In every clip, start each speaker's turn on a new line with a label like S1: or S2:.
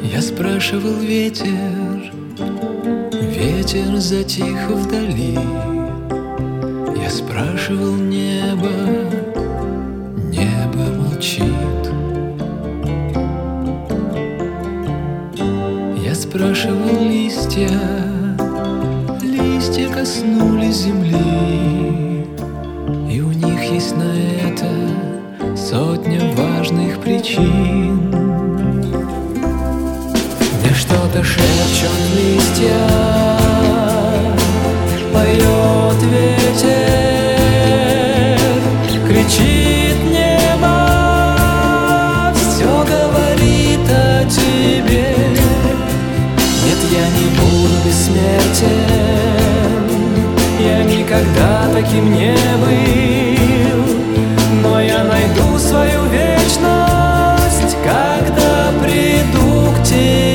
S1: Я спрашивал ветер, ветер затих вдали. Я спрашивал небо, небо молчит. Я спрашивал листья, листья коснулись земли, и у них есть на это сотня важных причин. Мне что-то шепчут листья, поет ветер, кричит небо, все говорит о тебе. Нет, я не буду бессмертен, я никогда таким не был, но я найду свою вечность, когда приду к тебе.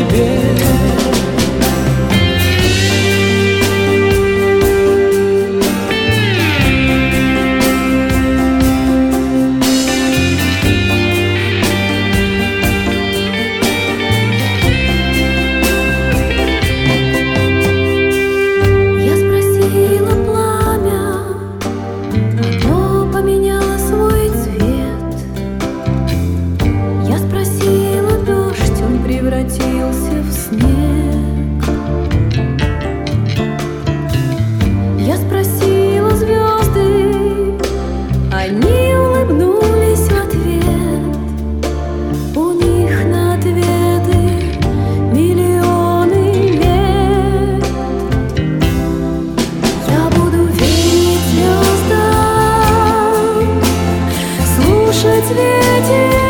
S2: Превратился в снег. Я спросила звезды, они улыбнулись в ответ. У них на ответы миллионы лет. Я буду верить звездам, слушать ветер.